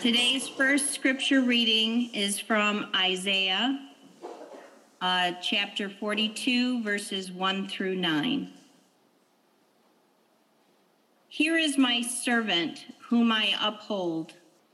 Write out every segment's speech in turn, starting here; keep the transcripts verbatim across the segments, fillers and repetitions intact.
Today's first scripture reading is from Isaiah, uh, chapter forty-two, verses one through nine. Here is my servant, whom I uphold,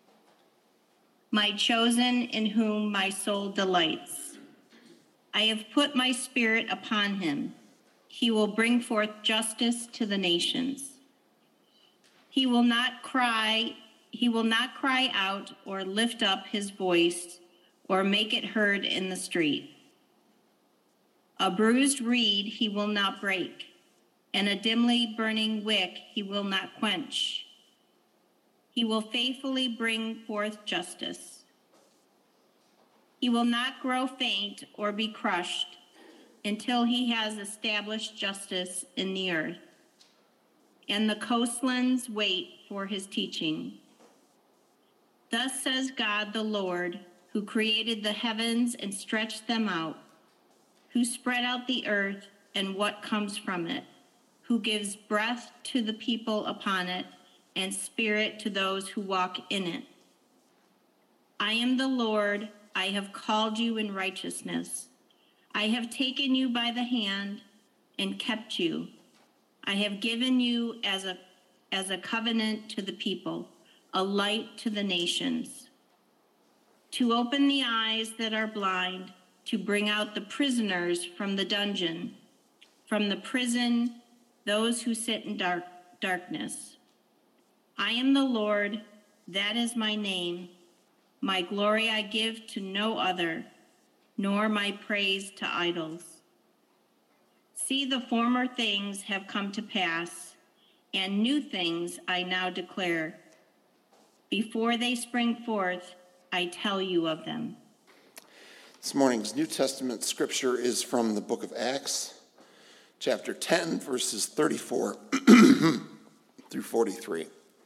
my chosen, in whom my soul delights. I have put my spirit upon him. He will bring forth justice to the nations. He will not cry, he will not cry out or lift up his voice or make it heard in the street. A bruised reed he will not break, and a dimly burning wick he will not quench. He will faithfully bring forth justice. He will not grow faint or be crushed until he has established justice in the earth. And the coastlands wait for his teaching. Thus says God the Lord, who created the heavens and stretched them out, who spread out the earth and what comes from it, who gives breath to the people upon it and spirit to those who walk in it. I am the Lord, I have called you in righteousness. I have taken you by the hand and kept you. I have given you as a, as a covenant to the people, a light to the nations, to open the eyes that are blind, to bring out the prisoners from the dungeon, from the prison, those who sit in dark, darkness. I am the Lord, that is my name. My glory I give to no other, nor my praise to idols. See, the former things have come to pass, and new things I now declare. Before they spring forth, I tell you of them. This morning's New Testament scripture is from the book of Acts, chapter ten, verses thirty-four through forty-three.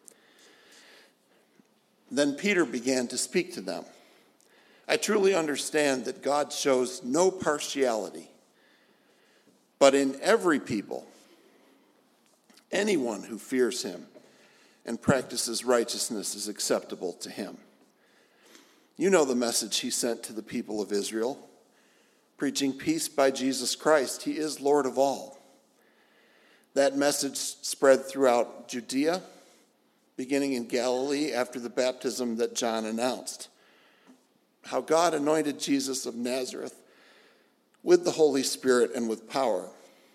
Then Peter began to speak to them. I truly understand that God shows no partiality, but in every people, anyone who fears him and practices righteousness is acceptable to him. You know the message he sent to the people of Israel, preaching peace by Jesus Christ. He is Lord of all. That message spread throughout Judea, beginning in Galilee after the baptism that John announced. How God anointed Jesus of Nazareth with the Holy Spirit and with power.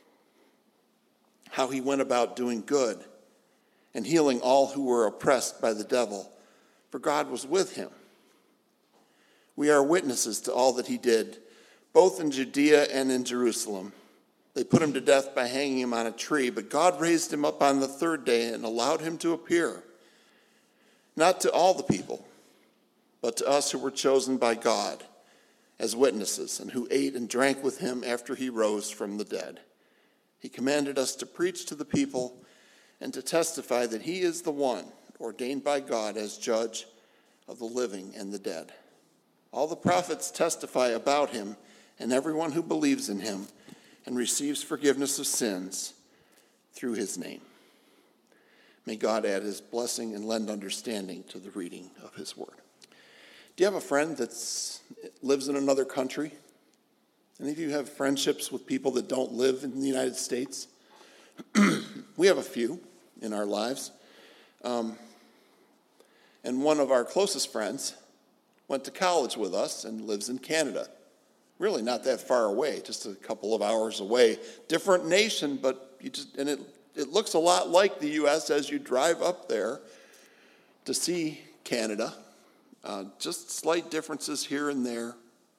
How he went about doing good and healing all who were oppressed by the devil, for God was with him. We are witnesses to all that he did, both in Judea and in Jerusalem. They put him to death by hanging him on a tree, but God raised him up on the third day and allowed him to appear, not to all the people, but to us who were chosen by God as witnesses and who ate and drank with him after he rose from the dead. He commanded us to preach to the people and to testify that he is the one ordained by God as judge of the living and the dead. All the prophets testify about him, and everyone who believes in him and receives forgiveness of sins through his name. May God add his blessing and lend understanding to the reading of his word. Do you have a friend that lives in another country? Any of you have friendships with people that don't live in the United States? We have a few in our lives. Um, and one of our closest friends went to college with us and lives in Canada. Really not that far away, just a couple of hours away. Different nation, but you just and it, it looks a lot like the U S as you drive up there to see Canada. Uh, just slight differences here and there.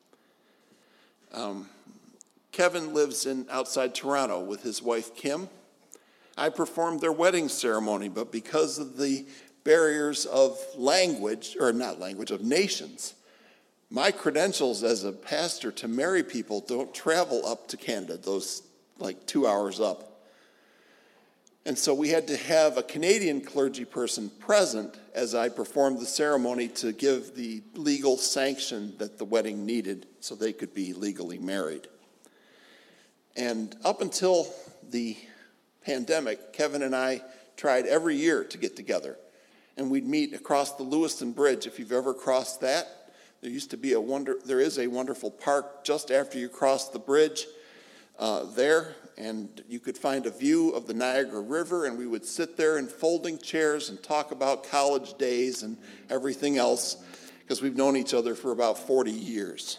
Um, Kevin lives in outside Toronto with his wife, Kim. I performed their wedding ceremony, but because of the barriers of language, or not language, of nations, my credentials as a pastor to marry people don't travel up to Canada, those like two hours up. And so we had to have a Canadian clergy person present as I performed the ceremony to give the legal sanction that the wedding needed so they could be legally married. And up until the pandemic, Kevin and I tried every year to get together. and we'd meet across the Lewiston Bridge. If you've ever crossed that, there used to be a wonder, there is a wonderful park just after you cross the bridge uh, there, and you could find a view of the Niagara River, and we would sit there in folding chairs and talk about college days and everything else, because we've known each other for about forty years.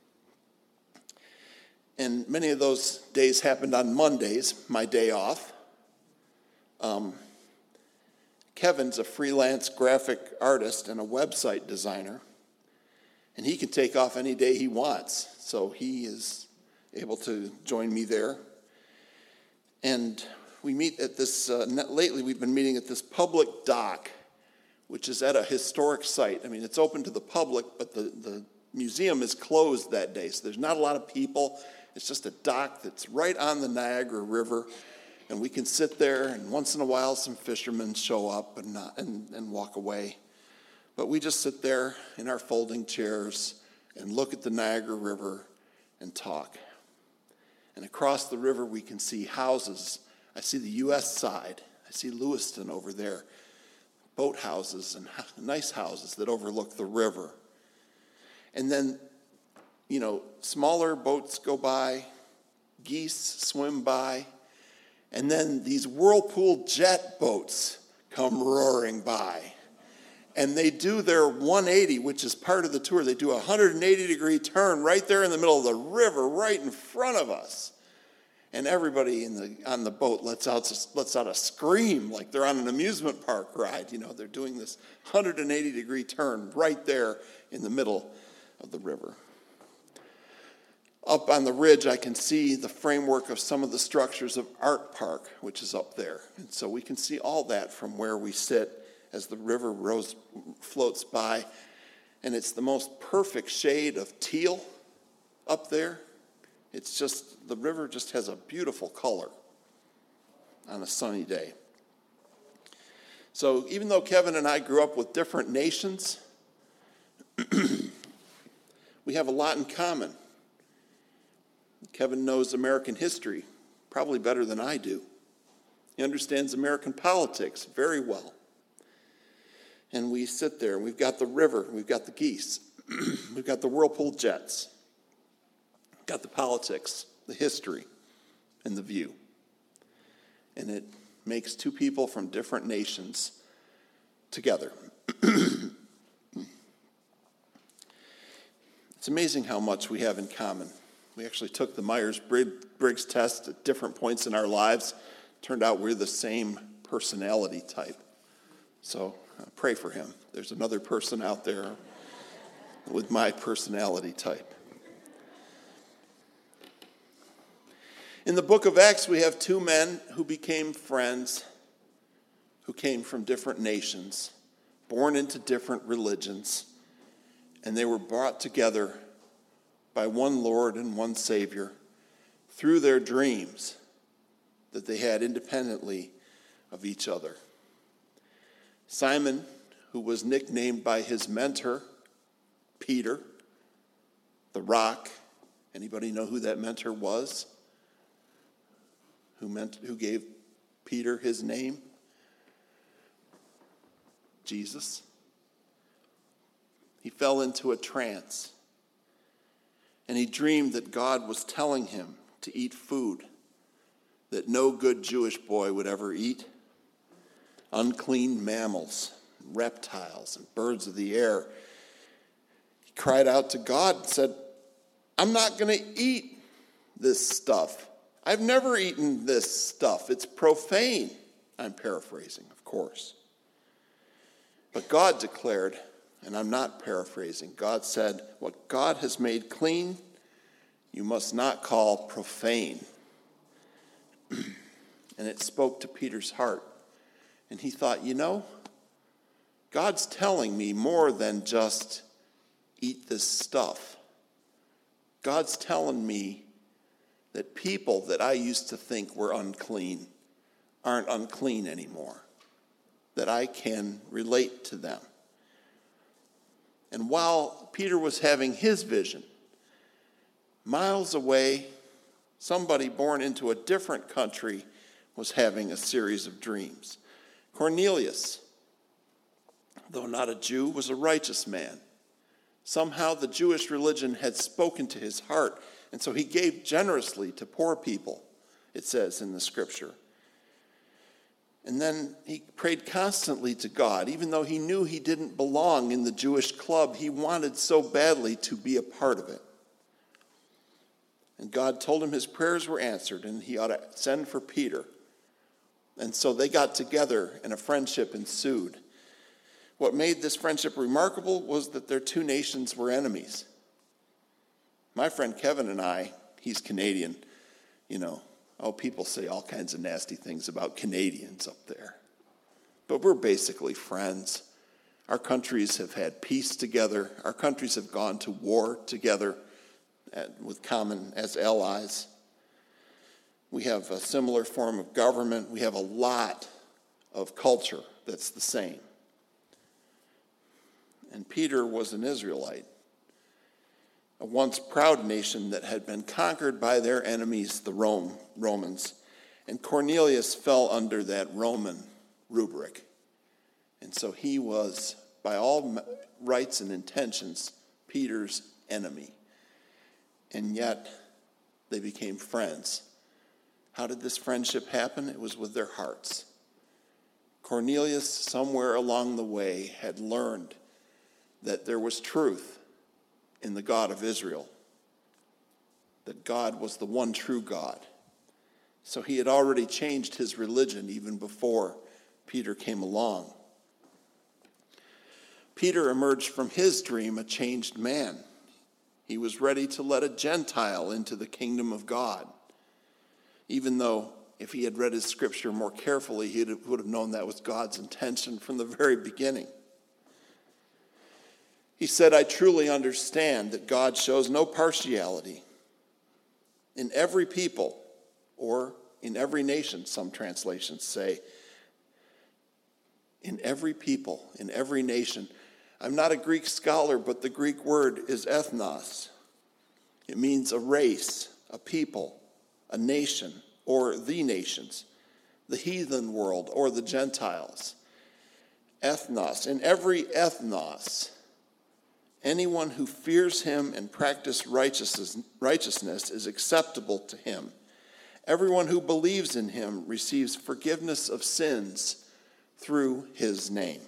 And many of those days happened on Mondays, my day off. Um, Kevin's a freelance graphic artist and a website designer, and he can take off any day he wants, so he is able to join me there. And we meet at this, uh, lately we've been meeting at this public dock, which is at a historic site. I mean, it's open to the public, but the, the museum is closed that day, so there's not a lot of people. It's just a dock that's right on the Niagara River, and we can sit there, and once in a while some fishermen show up and, uh, and, and walk away. But we just sit there in our folding chairs and look at the Niagara River and talk. And across the river we can see houses. I see the U S side. I see Lewiston over there. Boat houses and nice houses that overlook the river. And then, you know, smaller boats go by, geese swim by, and then these whirlpool jet boats come roaring by. And they do their one eighty, which is part of the tour. They do a one hundred eighty degree turn right there in the middle of the river, right in front of us. And everybody in the on the boat lets out, lets out a scream like they're on an amusement park ride. You know, they're doing this one hundred eighty degree turn right there in the middle of the river. Up on the ridge, I can see the framework of some of the structures of Art Park, which is up there. And so we can see all that from where we sit as the river rose, floats by. And it's the most perfect shade of teal up there. It's just, the river just has a beautiful color on a sunny day. So even though Kevin and I grew up with different nations, we have a lot in common. Kevin knows American history probably better than I do. He understands American politics very well. And we sit there, and we've got the river, we've got the geese, we've got the whirlpool jets, we've got the politics, the history, and the view. And it makes two people from different nations together. It's amazing how much we have in common. We actually took the Myers-Briggs test at different points in our lives. Turned out we're the same personality type. So uh, pray for him. There's another person out there with my personality type. In the book of Acts, we have two men who became friends, who came from different nations, born into different religions, and they were brought together by one Lord and one Savior through their dreams that they had independently of each other. Simon, who was nicknamed by his mentor, Peter, the Rock. Anybody know who that mentor was? Who meant, who gave Peter his name? Jesus. He fell into a trance, and he dreamed that God was telling him to eat food that no good Jewish boy would ever eat. Unclean mammals, reptiles, and birds of the air. He cried out to God and said, I'm not going to eat this stuff. I've never eaten this stuff. It's profane. I'm paraphrasing, of course. But God declared, and I'm not paraphrasing, God said, what God has made clean, you must not call profane. And it spoke to Peter's heart. And he thought, you know, God's telling me more than just eat this stuff. God's telling me that people that I used to think were unclean aren't unclean anymore, that I can relate to them. And while Peter was having his vision, miles away, somebody born into a different country was having a series of dreams. Cornelius, though not a Jew, was a righteous man. Somehow the Jewish religion had spoken to his heart, and so he gave generously to poor people, it says in the scripture. And then he prayed constantly to God. Even though he knew he didn't belong in the Jewish club, he wanted so badly to be a part of it. And God told him his prayers were answered and he ought to send for Peter. And so they got together and a friendship ensued. What made this friendship remarkable was that their two nations were enemies. My friend Kevin and I, he's Canadian, you know, oh, people say all kinds of nasty things about Canadians up there. But we're basically friends. Our countries have had peace together. Our countries have gone to war together with common as allies. We have a similar form of government. We have a lot of culture that's the same. And Peter was an Israelite, a once proud nation that had been conquered by their enemies, the Rome, Romans. And Cornelius fell under that Roman rubric. And so he was, by all rights and intentions, Peter's enemy. And yet, they became friends. How did this friendship happen? It was with their hearts. Cornelius, somewhere along the way, had learned that there was truth in the God of Israel, that God was the one true God. So he had already changed his religion even before Peter came along. Peter emerged from his dream a changed man. He was ready to let a Gentile into the kingdom of God, even though if he had read his scripture more carefully, he would have known that was God's intention from the very beginning. He said, I truly understand that God shows no partiality. In every people, or in every nation, some translations say, in every people, in every nation. I'm not a Greek scholar, but the Greek word is ethnos. It means a race, a people, a nation, or the nations, the heathen world, or the Gentiles. Ethnos. In every ethnos, anyone who fears him and practices righteousness, righteousness is acceptable to him. Everyone who believes in him receives forgiveness of sins through his name.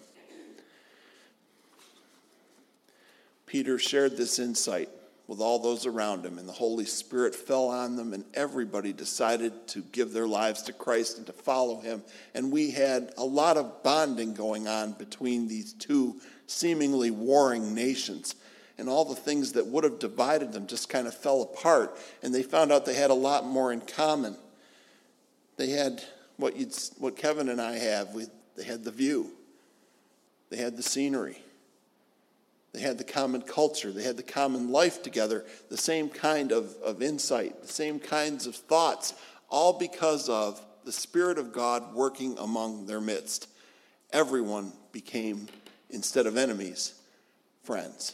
Peter shared this insight with all those around him, and the Holy Spirit fell on them, and everybody decided to give their lives to Christ and to follow him. And we had a lot of bonding going on between these two seemingly warring nations. And all the things that would have divided them just kind of fell apart, and they found out they had a lot more in common. They had what you'd, what Kevin and I have. We, they had the view. They had the scenery. They had the common culture. They had the common life together, the same kind of, of insight, the same kinds of thoughts, all because of the Spirit of God working among their midst. Everyone became, instead of enemies, friends.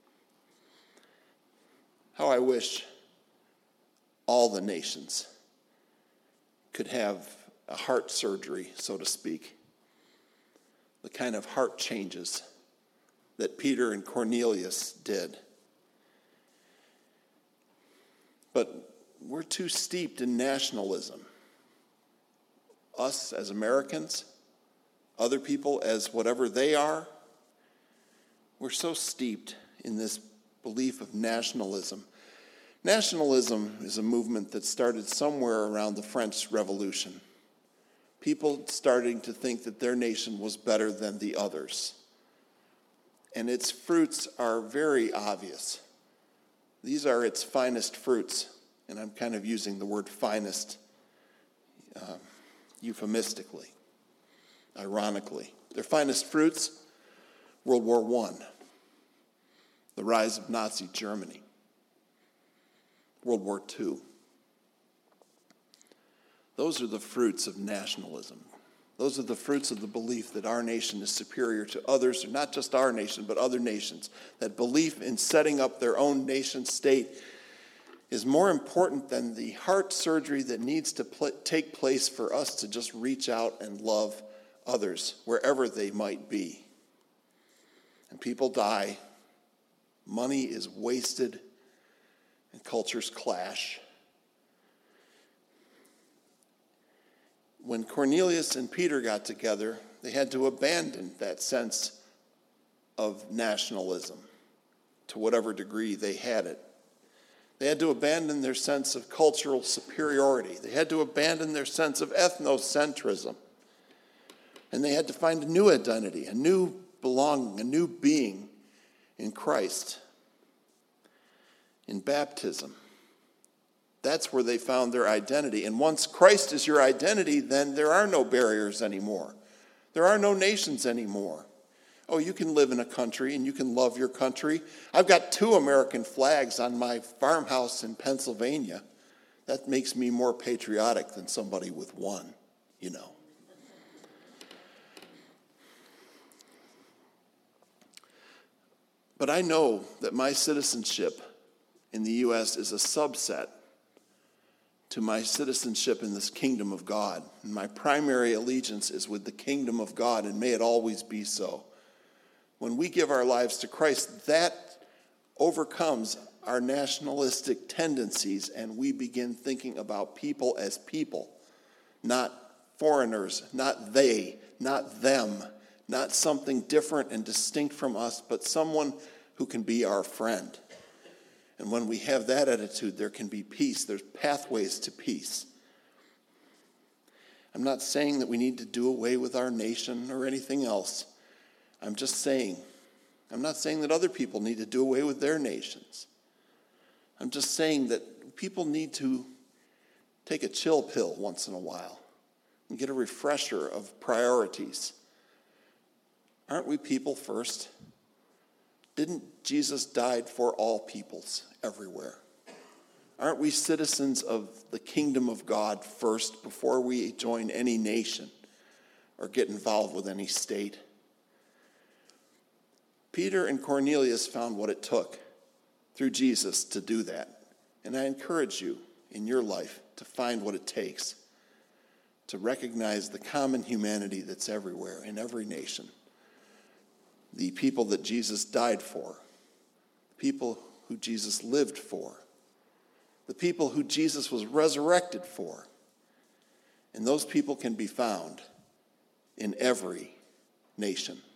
How I wish all the nations could have a heart surgery, so to speak, the kind of heart changes that Peter and Cornelius did. But we're too steeped in nationalism. Us as Americans, other people as whatever they are, we're so steeped in this belief of nationalism. Nationalism is a movement that started somewhere around the French Revolution. People starting to think that their nation was better than the others. And its fruits are very obvious. These are its finest fruits, and I'm kind of using the word finest uh, euphemistically, ironically. Their finest fruits, World War One, the rise of Nazi Germany, World War Two. Those are the fruits of nationalism. Those are the fruits of the belief that our nation is superior to others, or not just our nation, but other nations. That belief in setting up their own nation state is more important than the heart surgery that needs to pl- take place for us to just reach out and love others, wherever they might be. and people die. Money is wasted, and cultures clash. When Cornelius and Peter got together, they had to abandon that sense of nationalism to whatever degree they had it. They had to abandon their sense of cultural superiority. They had to abandon their sense of ethnocentrism. And they had to find a new identity, a new belonging, a new being in Christ, in baptism. That's where they found their identity. And once Christ is your identity, then there are no barriers anymore. There are no nations anymore. Oh, you can live in a country and you can love your country. I've got two American flags on my farmhouse in Pennsylvania. That makes me more patriotic than somebody with one, you know. But I know that my citizenship in the U S is a subset to my citizenship in this kingdom of God. And my primary allegiance is with the kingdom of God, and may it always be so. When we give our lives to Christ, that overcomes our nationalistic tendencies, and we begin thinking about people as people, not foreigners, not they, not them, not something different and distinct from us, but someone who can be our friend. And when we have that attitude, there can be peace. There's pathways to peace. I'm not saying that we need to do away with our nation or anything else. I'm just saying, I'm not saying that other people need to do away with their nations. I'm just saying that people need to take a chill pill once in a while and get a refresher of priorities. Aren't we people first? Didn't Jesus die for all peoples everywhere? Aren't we citizens of the kingdom of God first before we join any nation or get involved with any state? Peter and Cornelius found what it took through Jesus to do that. And I encourage you in your life to find what it takes to recognize the common humanity that's everywhere in every nation. The people that Jesus died for, people who Jesus lived for, the people who Jesus was resurrected for. And those people can be found in every nation.